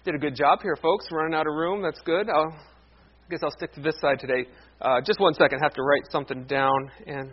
Did a good job here, folks. Running out of room. That's good. I guess I'll stick to this side today. Just one second. I have to write something down.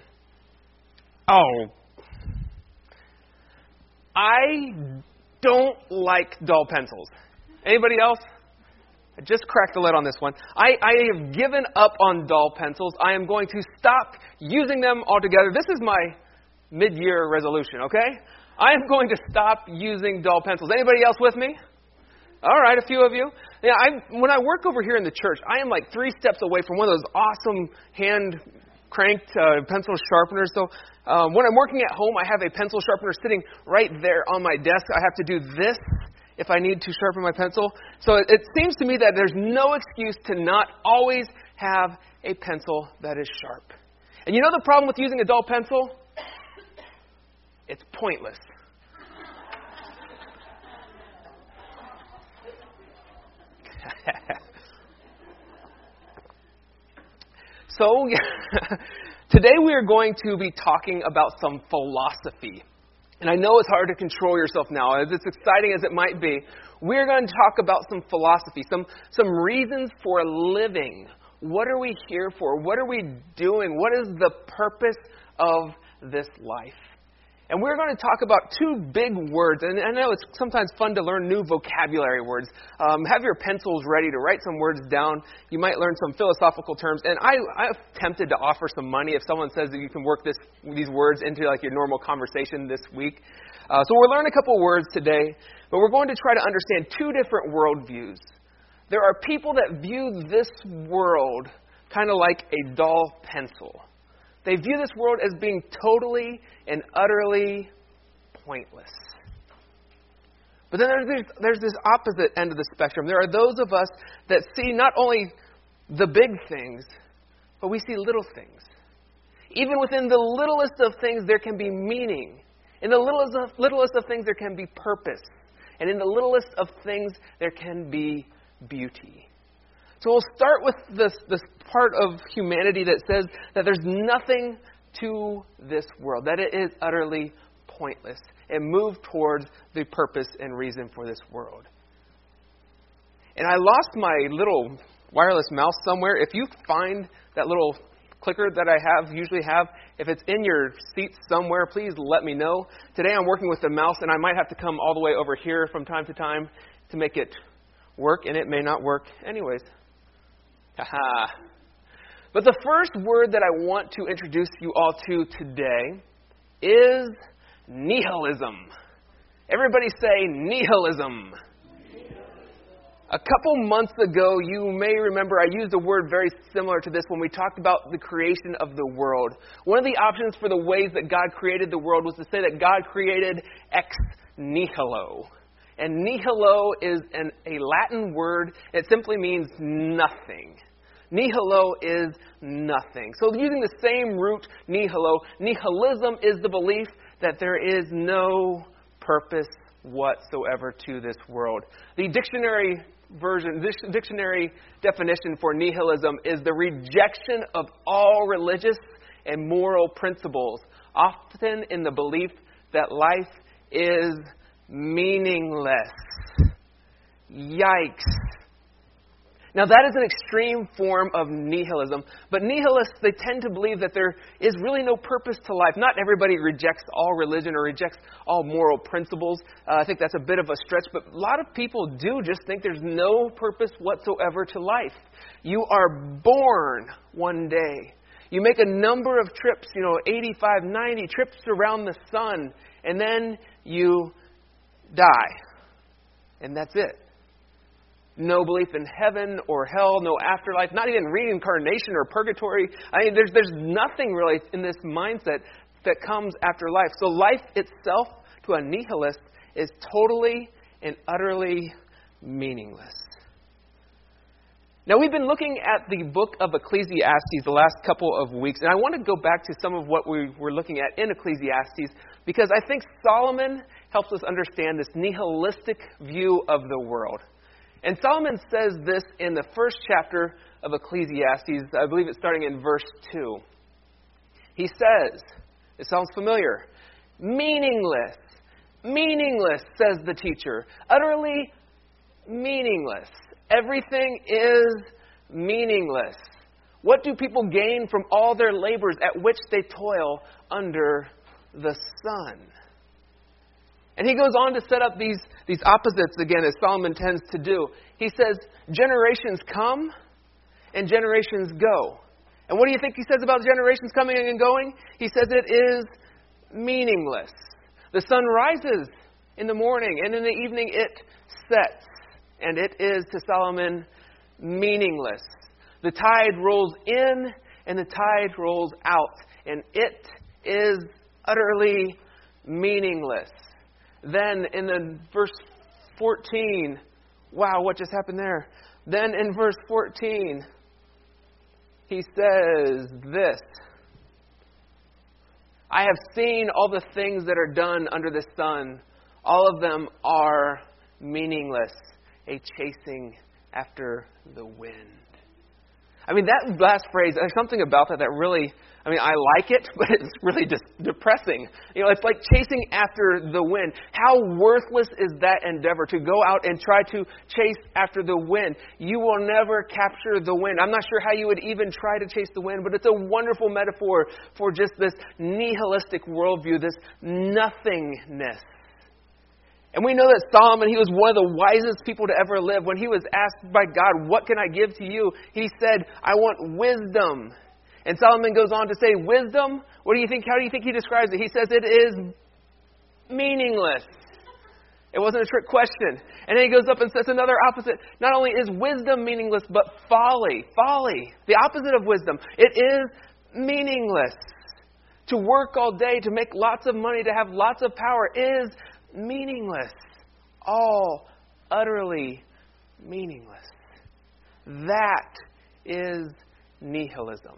I don't like dull pencils. Anybody else? I just cracked the lid on this one. I have given up on dull pencils. I am going to stop using them altogether. This is my mid-year resolution, okay? I am going to stop using dull pencils. Anybody else with me? All right, a few of you. Yeah, when I work over here in the church, I am like 3 steps away from one of those awesome hand-cranked pencil sharpeners. So when I'm working at home, I have a pencil sharpener sitting right there on my desk. I have to do this if I need to sharpen my pencil. So it seems to me that there's no excuse to not always have a pencil that is sharp. And you know the problem with using a dull pencil? It's pointless. So, today we are going to be talking about some philosophy. And I know it's hard to control yourself now. As exciting as it might be, we're going to talk about some philosophy, some reasons for living. What are we here for? What are we doing? What is the purpose of this life? And we're going to talk about 2 big words. And I know it's sometimes fun to learn new vocabulary words. Have your pencils ready to write some words down. You might learn some philosophical terms. And I'm tempted to offer some money if someone says that you can work these words into like your normal conversation this week. So we'll learn a couple words today. But we're going to try to understand 2 different worldviews. There are people that view this world kind of like a dull pencil. They view this world as being totally and utterly pointless. But then there's this opposite end of the spectrum. There are those of us that see not only the big things, but we see little things. Even within the littlest of things, there can be meaning. In the littlest of things, there can be purpose. And in the littlest of things, there can be beauty. So we'll start with this part of humanity that says that there's nothing to this world, that it is utterly pointless, and move towards the purpose and reason for this world. And I lost my little wireless mouse somewhere. If you find that little clicker that I usually have, if it's in your seat somewhere, please let me know. Today I'm working with the mouse, and I might have to come all the way over here from time to time to make it work, and it may not work anyways. But the first word that I want to introduce you all to today is nihilism. Everybody say nihilism. A couple months ago, you may remember I used a word very similar to this when we talked about the creation of the world. One of the options for the ways that God created the world was to say that God created ex nihilo. And nihilo is a Latin word. It simply means nothing. Nihilo is nothing. So using the same root, nihilo, nihilism is the belief that there is no purpose whatsoever to this world. The dictionary definition for nihilism is the rejection of all religious and moral principles, often in the belief that life is meaningless. Yikes. Now that is an extreme form of nihilism, but nihilists, they tend to believe that there is really no purpose to life. Not everybody rejects all religion or rejects all moral principles. I think that's a bit of a stretch, but a lot of people do just think there's no purpose whatsoever to life. You are born one day. You make a number of trips, 85, 90 trips around the sun, and then you die. And that's it. No belief in heaven or hell, no afterlife, not even reincarnation or purgatory. I mean, there's nothing really in this mindset that comes after life. So life itself, to a nihilist, is totally and utterly meaningless. Now, we've been looking at the book of Ecclesiastes the last couple of weeks, and I want to go back to some of what we were looking at in Ecclesiastes, because I think Solomon helps us understand this nihilistic view of the world. And Solomon says this in the first chapter of Ecclesiastes. I believe it's starting in verse 2. He says, it sounds familiar, meaningless, says the teacher, utterly meaningless. Everything is meaningless. What do people gain from all their labors at which they toil under the sun? And he goes on to set up these opposites again, as Solomon tends to do. He says, generations come and generations go. And what do you think he says about generations coming and going? He says it is meaningless. The sun rises in the morning, and in the evening it sets. And it is, to Solomon, meaningless. The tide rolls in and the tide rolls out. And it is utterly meaningless. Then in the verse 14, wow, what just happened there? Then in verse 14, he says this: I have seen all the things that are done under the sun. All of them are meaningless, a chasing after the wind. I mean, that last phrase, there's something about that really, I like it, but it's really just depressing. It's like chasing after the wind. How worthless is that endeavor, to go out and try to chase after the wind? You will never capture the wind. I'm not sure how you would even try to chase the wind, but it's a wonderful metaphor for just this nihilistic worldview, this nothingness. And we know that Solomon, he was one of the wisest people to ever live. When he was asked by God, what can I give to you? He said, I want wisdom. And Solomon goes on to say, wisdom, what do you think? How do you think he describes it? He says it is meaningless. It wasn't a trick question. And then he goes up and says another opposite. Not only is wisdom meaningless, but folly. Folly, the opposite of wisdom. It is meaningless. To work all day, to make lots of money, to have lots of power is meaningless. All utterly meaningless. That is nihilism.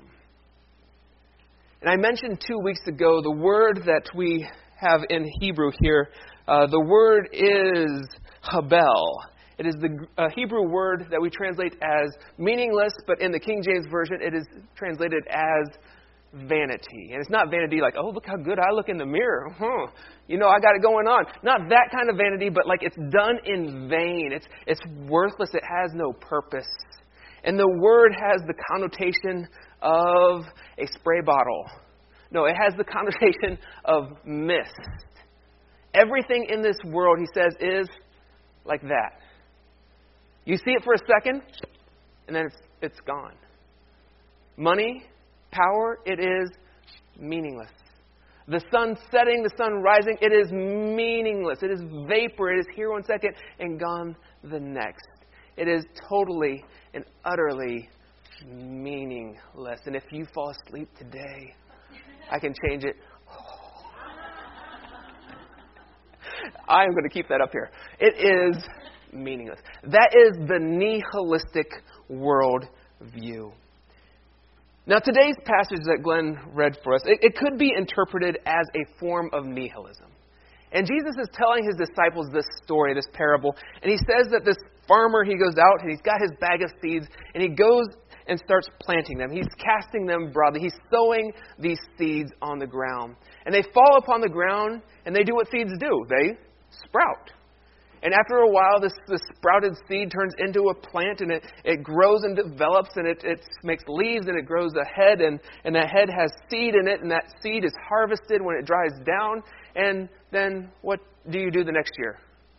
And I mentioned 2 weeks ago the word that we have in Hebrew here. The word is habel. It is the Hebrew word that we translate as meaningless, but in the King James Version it is translated as vanity. And it's not vanity like, oh, look how good I look in the mirror. I got it going on. Not that kind of vanity, but like it's done in vain. It's worthless. It has no purpose. And the word has the connotation of a spray bottle. No, it has the connotation of mist. Everything in this world, he says, is like that. You see it for a second, and then it's gone. Money, power, it is meaningless. The sun setting, the sun rising, it is meaningless. It is vapor. It is here 1 second and gone the next. It is totally and utterly meaningless. And if you fall asleep today, I can change it. I am going to keep that up here. It is meaningless. That is the nihilistic world view. Now, today's passage that Glenn read for us, it could be interpreted as a form of nihilism. And Jesus is telling his disciples this story, this parable, and he says that this farmer, he goes out and he's got his bag of seeds, and he goes and starts planting them. He's casting them broadly. He's sowing these seeds on the ground. And they fall upon the ground, and they do what seeds do. They sprout. And after a while, this sprouted seed turns into a plant, and it grows and develops, and it makes leaves, and it grows a head, and that head has seed in it, and that seed is harvested when it dries down. And then what do you do the next year?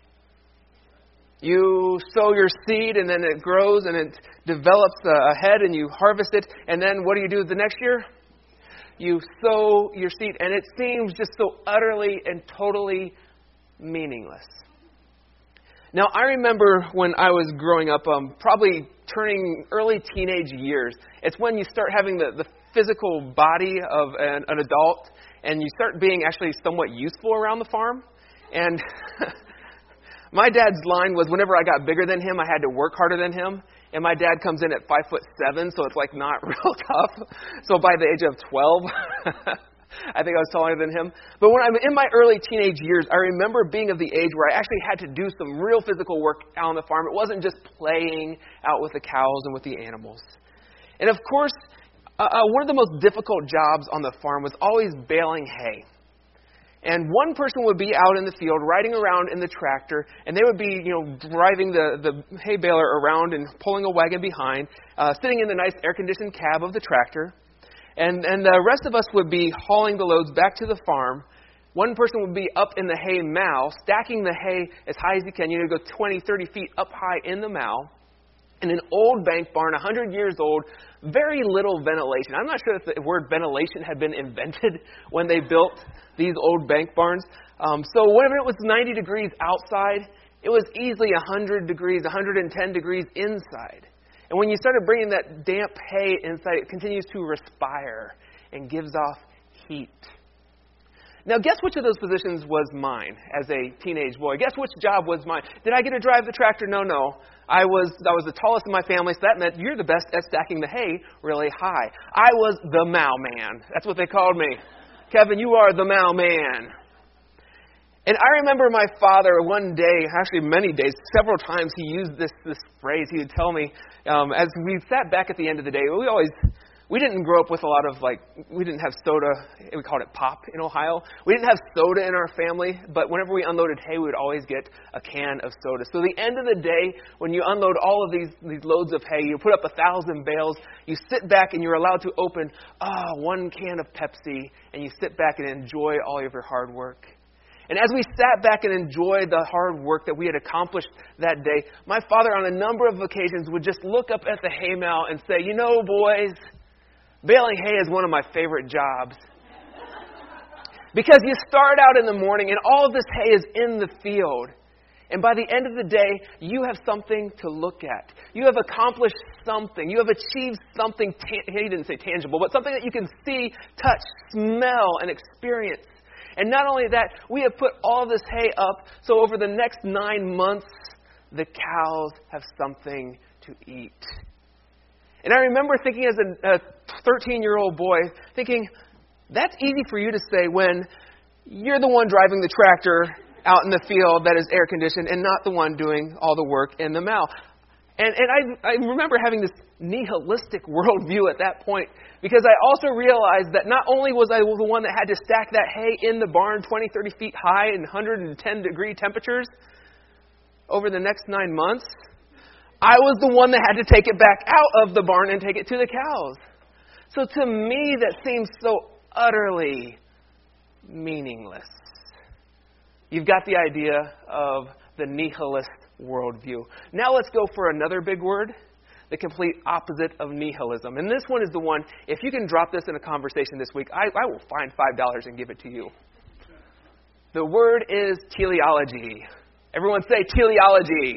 You sow your seed, and then it grows, and it develops a head, and you harvest it. And then what do you do the next year? You sow your seed, and it seems just so utterly and totally meaningless. Now, I remember when I was growing up, probably turning early teenage years. It's when you start having the physical body of an adult, and you start being actually somewhat useful around the farm. And my dad's line was whenever I got bigger than him, I had to work harder than him. And my dad comes in at 5'7", so it's like not real tough. So by the age of 12, I think I was taller than him. But when I'm in my early teenage years, I remember being of the age where I actually had to do some real physical work out on the farm. It wasn't just playing out with the cows and with the animals. And of course, one of the most difficult jobs on the farm was always baling hay. And one person would be out in the field riding around in the tractor, and they would be, driving the hay baler around and pulling a wagon behind, sitting in the nice air-conditioned cab of the tractor. And the rest of us would be hauling the loads back to the farm. One person would be up in the hay mow, stacking the hay as high as he can. Go 20, 30 feet up high in the mow. In an old bank barn, 100 years old, very little ventilation. I'm not sure if the word ventilation had been invented when they built these old bank barns. So whenever it was 90 degrees outside, it was easily 100 degrees, 110 degrees inside. And when you started bringing that damp hay inside, it continues to respire and gives off heat. Now, guess which of those positions was mine as a teenage boy? Guess which job was mine? Did I get to drive the tractor? No. I was the tallest in my family, so that meant you're the best at stacking the hay really high. I was the mow man. That's what they called me. Kevin, you are the mow man. And I remember my father one day, actually many days, several times he used this phrase. He would tell me, as we sat back at the end of the day, we didn't grow up with a lot of, we didn't have soda. We called it pop in Ohio. We didn't have soda in our family, but whenever we unloaded hay, we would always get a can of soda. So the end of the day, when you unload all of these loads of hay, you put up 1,000 bales, you sit back and you're allowed to open one can of Pepsi, and you sit back and enjoy all of your hard work. And as we sat back and enjoyed the hard work that we had accomplished that day, my father on a number of occasions would just look up at the hay mow and say, boys, baling hay is one of my favorite jobs. Because you start out in the morning and all of this hay is in the field. And by the end of the day, you have something to look at. You have accomplished something. You have achieved something, he didn't say tangible, but something that you can see, touch, smell, and experience. And not only that, we have put all this hay up, so over the next 9 months, the cows have something to eat. And I remember thinking as a 13-year-old boy, thinking, that's easy for you to say when you're the one driving the tractor out in the field that is air-conditioned and not the one doing all the work in the mow. And I remember having this nihilistic worldview at that point, because I also realized that not only was I the one that had to stack that hay in the barn 20, 30 feet high in 110-degree temperatures over the next 9 months, I was the one that had to take it back out of the barn and take it to the cows. So to me, that seems so utterly meaningless. You've got the idea of the nihilist worldview. Now let's go for another big word, the complete opposite of nihilism. And this one is the one, if you can drop this in a conversation this week, I will find $5 and give it to you. The word is teleology. Everyone say teleology.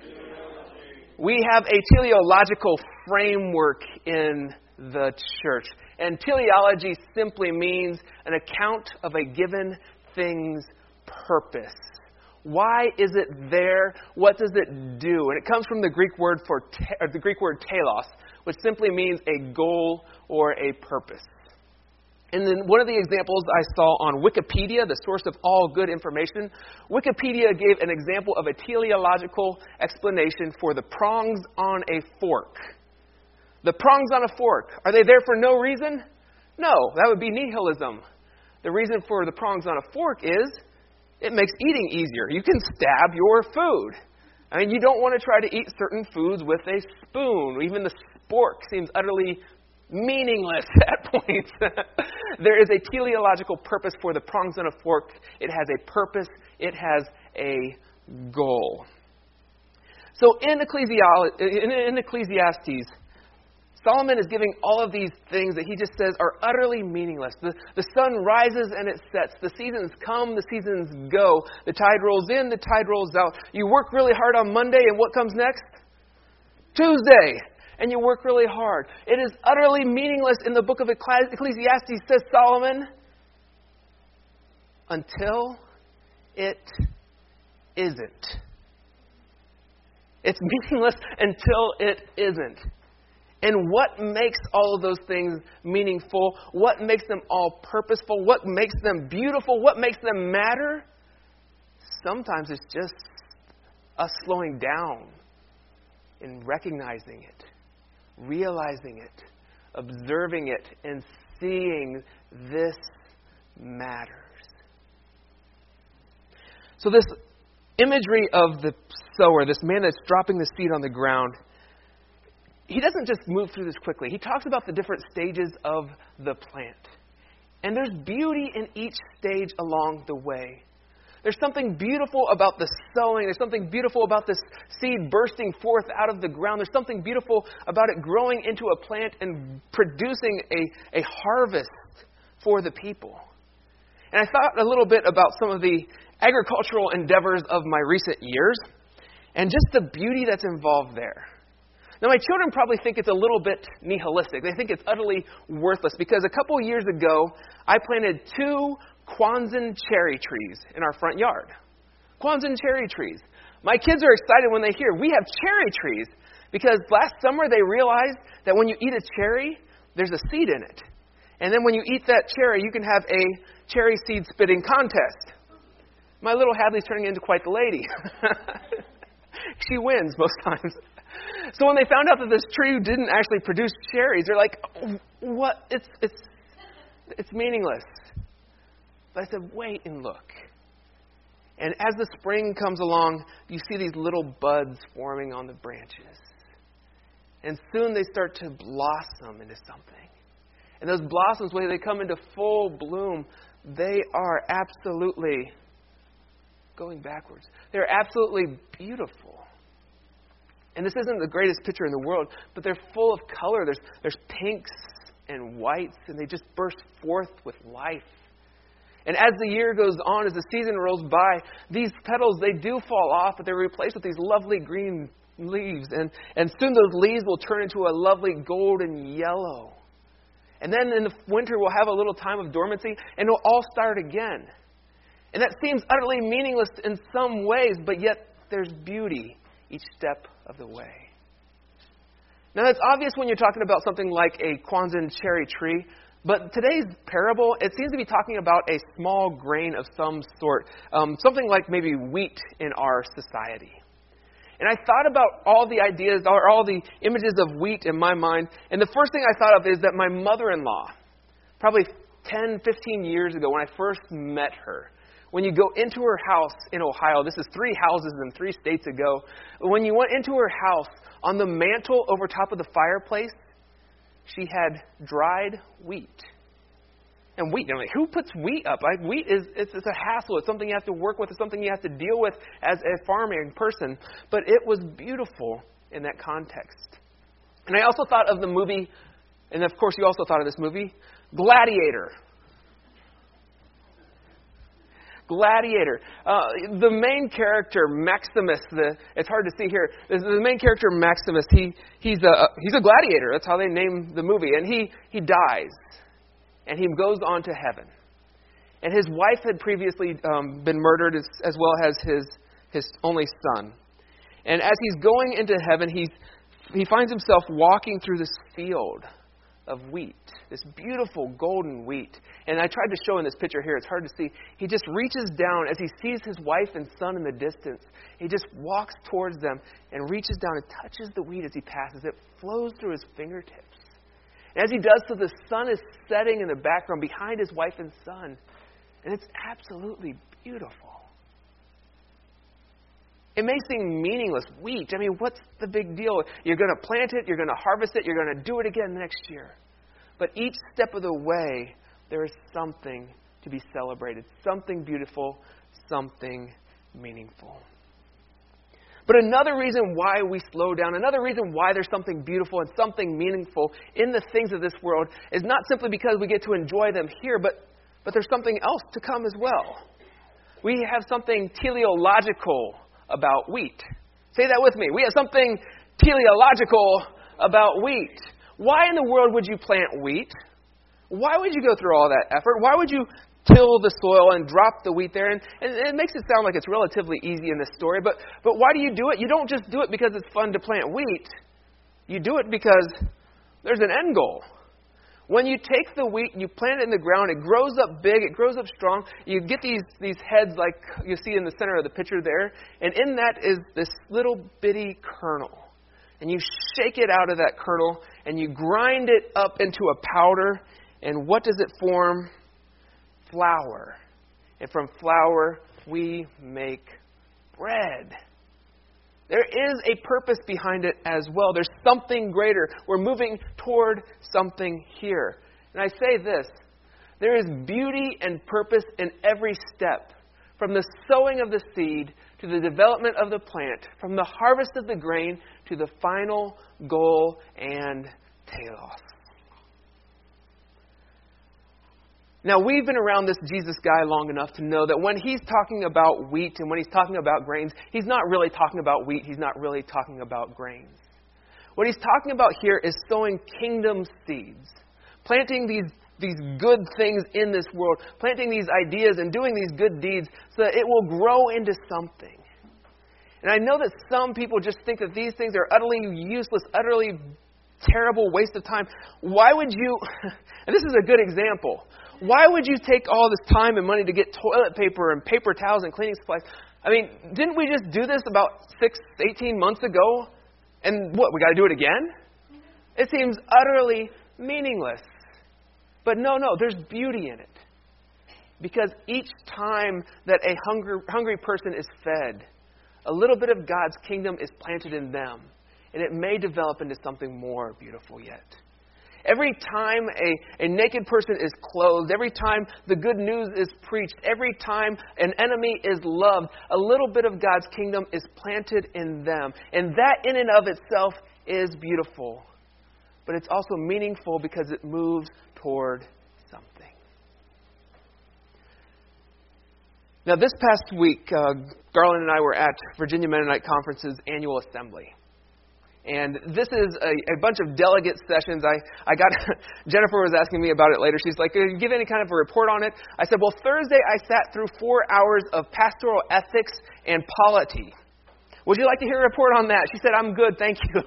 We have a teleological framework in the church. And teleology simply means an account of a given thing's purpose. Why is it there? What does it do? And it comes from the Greek word telos, which simply means a goal or a purpose. And then one of the examples I saw on Wikipedia, the source of all good information, Wikipedia gave an example of a teleological explanation for the prongs on a fork. The prongs on a fork, are they there for no reason? No, that would be nihilism. The reason for the prongs on a fork is it makes eating easier. You can stab your food. I mean, you don't want to try to eat certain foods with a spoon. Even the spork seems utterly meaningless at points. There is a teleological purpose for the prongs on a fork. It has a purpose. It has a goal. So in Ecclesiastes, Solomon is giving all of these things that he just says are utterly meaningless. The sun rises and it sets. The seasons come, the seasons go. The tide rolls in, the tide rolls out. You work really hard on Monday, and what comes next? Tuesday. And you work really hard. It is utterly meaningless in the book of Ecclesiastes, says Solomon, until it isn't. It's meaningless until it isn't. And what makes all of those things meaningful? What makes them all purposeful? What makes them beautiful? What makes them matter? Sometimes it's just us slowing down and recognizing it, realizing it, observing it, and seeing this matters. So this imagery of the sower, this man that's dropping the seed on the ground, he doesn't just move through this quickly. He talks about the different stages of the plant. And there's beauty in each stage along the way. There's something beautiful about the sowing. There's something beautiful about this seed bursting forth out of the ground. There's something beautiful about it growing into a plant and producing a harvest for the people. And I thought a little bit about some of the agricultural endeavors of my recent years and just the beauty that's involved there. Now, my children probably think it's a little bit nihilistic. They think it's utterly worthless because a couple years ago, I planted 2 Kwanzan cherry trees in our front yard. Kwanzan cherry trees. My kids are excited when they hear we have cherry trees because last summer they realized that when you eat a cherry, there's a seed in it. And then when you eat that cherry, you can have a cherry seed spitting contest. My little Hadley's turning into quite the lady. She wins most times. So when they found out that this tree didn't actually produce cherries, they're like, "What? It's meaningless." But I said, "Wait and look." And as the spring comes along, you see these little buds forming on the branches. And soon they start to blossom into something. And those blossoms, when they come into full bloom, they are absolutely going backwards. They're absolutely beautiful. And this isn't the greatest picture in the world, but they're full of color. There's pinks and whites, and they just burst forth with life. And as the year goes on, as the season rolls by, these petals, they do fall off, but they're replaced with these lovely green leaves. And soon those leaves will turn into a lovely golden yellow. And then in the winter, we'll have a little time of dormancy, and it'll all start again. And that seems utterly meaningless in some ways, but yet there's beauty each step of the way. Now, that's obvious when you're talking about something like a Kwanzan cherry tree, but today's parable, it seems to be talking about a small grain of some sort, something like maybe wheat in our society. And I thought about all the ideas, or all the images of wheat in my mind, and the first thing I thought of is that my mother-in-law, probably 10, 15 years ago when I first met her, when you go into her house in Ohio, this is 3 houses in 3 states ago, when you went into her house, on the mantle over top of the fireplace, she had dried wheat. And wheat, I'm like, who puts wheat up? Wheat it's a hassle. It's something you have to work with. It's something you have to deal with as a farming person. But it was beautiful in that context. And I also thought of the movie, and of course you also thought of this movie, Gladiator. Gladiator. The main character, Maximus, it's hard to see here. The main character, Maximus, he's a gladiator. That's how they name the movie. And he dies. And he goes on to heaven. And his wife had previously been murdered as well as his only son. And as he's going into heaven, he finds himself walking through this field of wheat, this beautiful golden wheat. And I tried to show in this picture here, it's hard to see. He just reaches down as he sees his wife and son in the distance. He just walks towards them and reaches down and touches the wheat as he passes. It flows through his fingertips. And as he does so, the sun is setting in the background behind his wife and son. And it's absolutely beautiful. It may seem meaningless. Wheat, I mean, what's the big deal? You're going to plant it, you're going to harvest it, you're going to do it again next year. But each step of the way, there is something to be celebrated. Something beautiful, something meaningful. But another reason why we slow down, another reason why there's something beautiful and something meaningful in the things of this world is not simply because we get to enjoy them here, but there's something else to come as well. We have something teleological about wheat. Say that with me. We have something teleological about wheat. Why in the world would you plant wheat? Why would you go through all that effort? Why would you till the soil and drop the wheat there? And it makes it sound like it's relatively easy in this story, but why do you do it? You don't just do it because it's fun to plant wheat. You do it because there's an end goal. When you take the wheat and you plant it in the ground, it grows up big, it grows up strong. You get these heads like you see in the center of the picture there, and in that is this little bitty kernel. And you shake it out of that kernel, and you grind it up into a powder, and what does it form? Flour. And from flour, we make bread. There is a purpose behind it as well. There's something greater. We're moving toward something here. And I say this, there is beauty and purpose in every step, from the sowing of the seed to the development of the plant, from the harvest of the grain to the final goal and telos. Now, we've been around this Jesus guy long enough to know that when he's talking about wheat and when he's talking about grains, he's not really talking about wheat. He's not really talking about grains. What he's talking about here is sowing kingdom seeds, planting these good things in this world, planting these ideas and doing these good deeds so that it will grow into something. And I know that some people just think that these things are utterly useless, utterly terrible waste of time. Why would you, and this is a good example, why would you take all this time and money to get toilet paper and paper towels and cleaning supplies? I mean, didn't we just do this about 18 months ago? And what, we got to do it again? It seems utterly meaningless. But no, there's beauty in it. Because each time that a hungry person is fed, a little bit of God's kingdom is planted in them. And it may develop into something more beautiful yet. Every time a naked person is clothed, every time the good news is preached, every time an enemy is loved, a little bit of God's kingdom is planted in them. And that in and of itself is beautiful. But it's also meaningful because it moves toward something. Now, this past week, Garland and I were at Virginia Mennonite Conference's annual assembly. And this is a bunch of delegate sessions. I got Jennifer was asking me about it later. She's like, "Did you give any kind of a report on it?" I said, "Well, Thursday I sat through 4 hours of pastoral ethics and polity. Would you like to hear a report on that?" She said, "I'm good, thank you."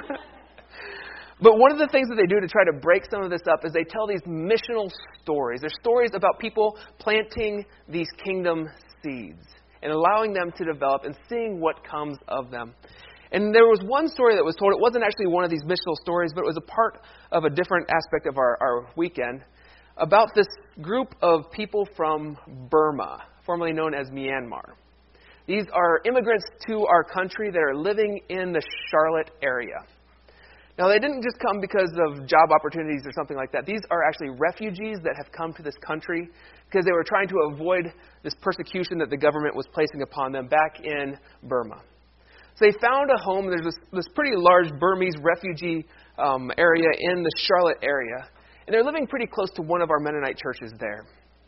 But one of the things that they do to try to break some of this up is they tell these missional stories. They're stories about people planting these kingdom seeds and allowing them to develop and seeing what comes of them. And there was one story that was told. It wasn't actually one of these missional stories, but it was a part of a different aspect of our weekend about this group of people from Burma, formerly known as Myanmar. These are immigrants to our country that are living in the Charlotte area. Now, they didn't just come because of job opportunities or something like that. These are actually refugees that have come to this country because they were trying to avoid this persecution that the government was placing upon them back in Burma. So they found a home. There's this pretty large Burmese refugee area in the Charlotte area. And they're living pretty close to one of our Mennonite churches there.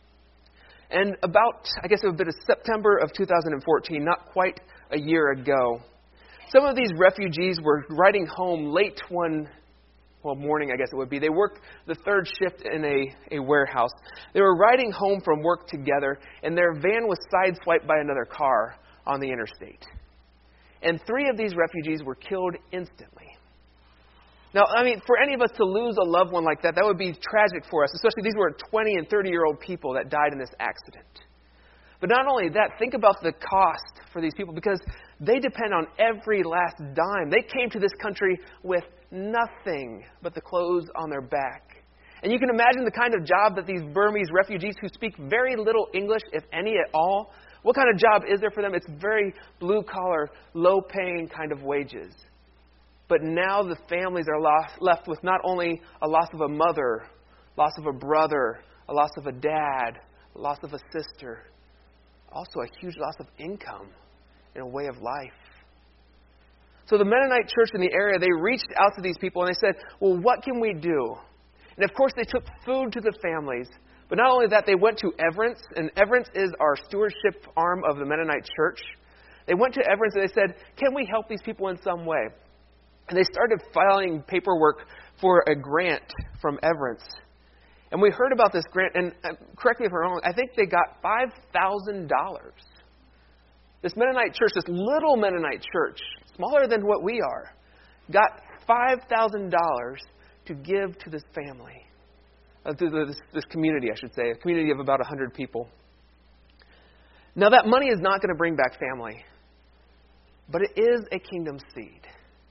And about, I guess it would have been September of 2014, not quite a year ago, some of these refugees were riding home late one morning, I guess it would be. They worked the third shift in a warehouse. They were riding home from work together, and their van was sideswiped by another car on the interstate. And 3 of these refugees were killed instantly. Now, I mean, for any of us to lose a loved one like that, that would be tragic for us. Especially these were 20 and 30-year-old people that died in this accident. But not only that, think about the cost for these people because they depend on every last dime. They came to this country with nothing but the clothes on their back. And you can imagine the kind of job that these Burmese refugees who speak very little English, if any at all, what kind of job is there for them? It's very blue-collar, low-paying kind of wages. But now the families are left with not only a loss of a mother, loss of a brother, a loss of a dad, a loss of a sister, also a huge loss of income and a way of life. So the Mennonite church in the area, they reached out to these people and they said, well, what can we do? And of course they took food to the families. But not only that, they went to Everence, and Everence is our stewardship arm of the Mennonite church. They went to Everence and they said, can we help these people in some way? And they started filing paperwork for a grant from Everence. And we heard about this grant, and correct me if I'm wrong, I think they got $5,000. This Mennonite church, this little Mennonite church, smaller than what we are, got $5,000 to give to this family. To this community, I should say, a community of about 100 people. Now, that money is not going to bring back family, but it is a kingdom seed.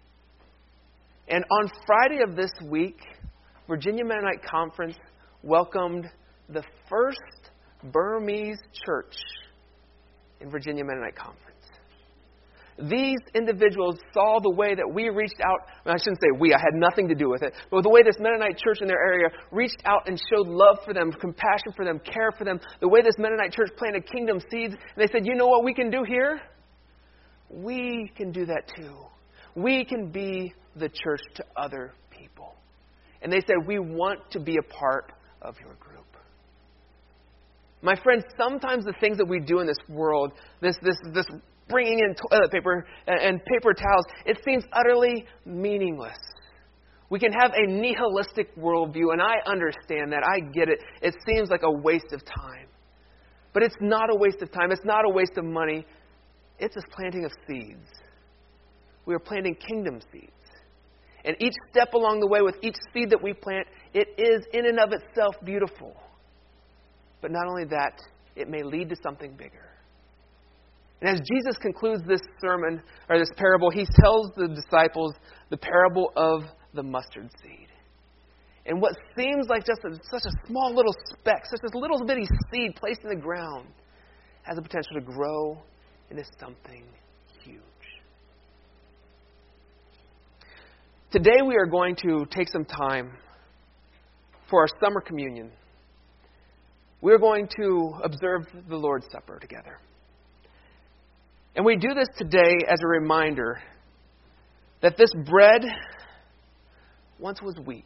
And on Friday of this week, Virginia Mennonite Conference welcomed the first Burmese church in Virginia Mennonite Conference. These individuals saw the way that we reached out. I shouldn't say we, I had nothing to do with it. But the way this Mennonite church in their area reached out and showed love for them, compassion for them, care for them. The way this Mennonite church planted kingdom seeds. And they said, you know what we can do here? We can do that too. We can be the church to other people. And they said, we want to be a part of your group. My friends, sometimes the things that we do in this world, this bringing in toilet paper and paper towels, it seems utterly meaningless. We can have a nihilistic worldview, and I understand that. I get it. It seems like a waste of time. But it's not a waste of time. It's not a waste of money. It's a planting of seeds. We are planting kingdom seeds. And each step along the way with each seed that we plant, it is in and of itself beautiful. But not only that, it may lead to something bigger. And as Jesus concludes this sermon, or this parable, he tells the disciples the parable of the mustard seed. And what seems like just such a small little speck, such a little bitty seed placed in the ground, has the potential to grow into something huge. Today we are going to take some time for our summer communion. We are going to observe the Lord's Supper together. And we do this today as a reminder that this bread once was wheat.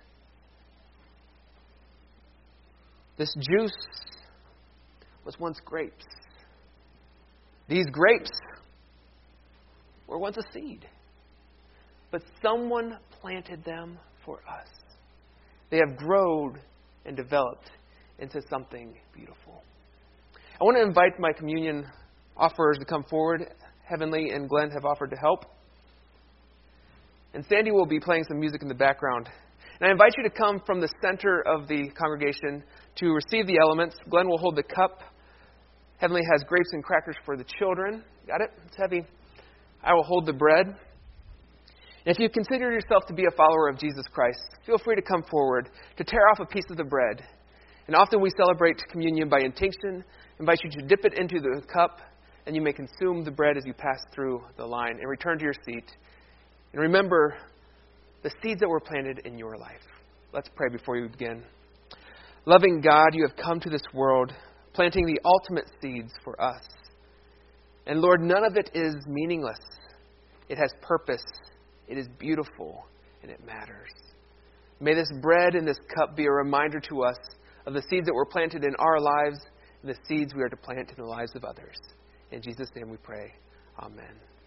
This juice was once grapes. These grapes were once a seed. But someone planted them for us. They have grown and developed into something beautiful. I want to invite my communion offerers to come forward. Heavenly and Glenn have offered to help. And Sandy will be playing some music in the background. And I invite you to come from the center of the congregation to receive the elements. Glenn will hold the cup. Heavenly has grapes and crackers for the children. Got it? It's heavy. I will hold the bread. And if you consider yourself to be a follower of Jesus Christ, feel free to come forward to tear off a piece of the bread. And often we celebrate communion by intinction. I invite you to dip it into the cup, and you may consume the bread as you pass through the line and return to your seat. And remember the seeds that were planted in your life. Let's pray before you begin. Loving God, you have come to this world, planting the ultimate seeds for us. And Lord, none of it is meaningless. It has purpose. It is beautiful, and it matters. May this bread and this cup be a reminder to us of the seeds that were planted in our lives and the seeds we are to plant in the lives of others. In Jesus' name we pray. Amen.